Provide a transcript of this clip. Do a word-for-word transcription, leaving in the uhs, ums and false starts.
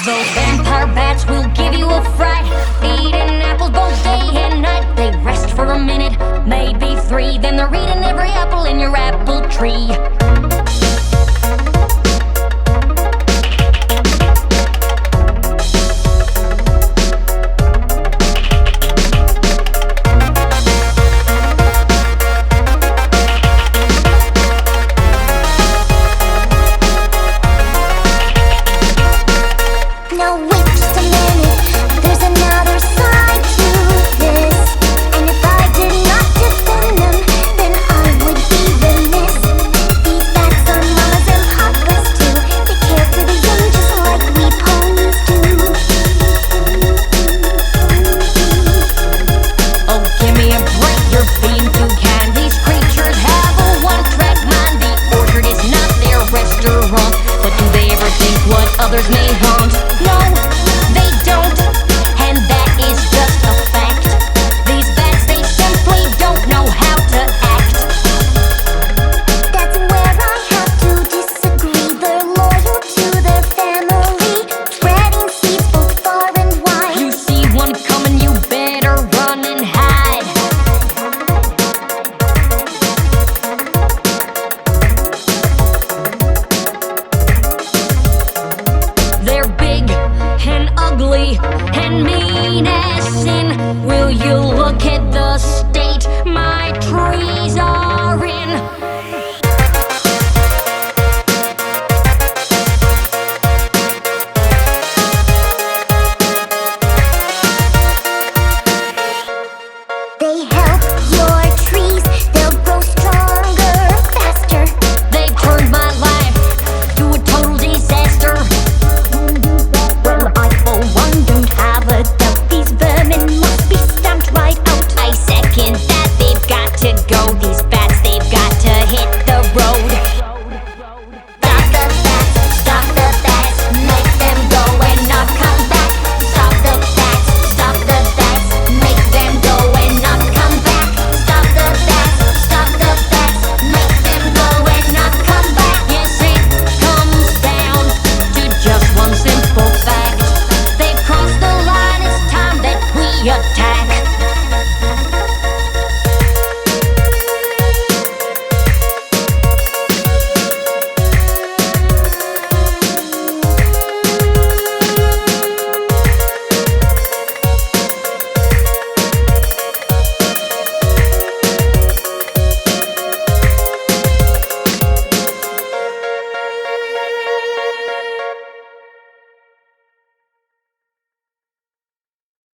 Those vampire bats will give you a fright, eating apples both day and night. They rest for a minute, maybe three, then they're eating every apple in your apple tree. Now wait just a minute, there's another side to this. And if I did not defend them, then I would be remiss. These bats are mamas and papas too. They care for the young just like we ponies do. Oh, give me a break, you're being too kind. These creatures have a one-track mind. The orchard is not their restaurant, but do they ever think what others may haunt? No, they don't, and that is just a fact. These bats, they simply don't know how to act. That's where I have to disagree. They're loyal to their family, spreading seeds both far and wide. You see one coming, you better run and hide. They're big and ugly and mean as sin. Will you look at the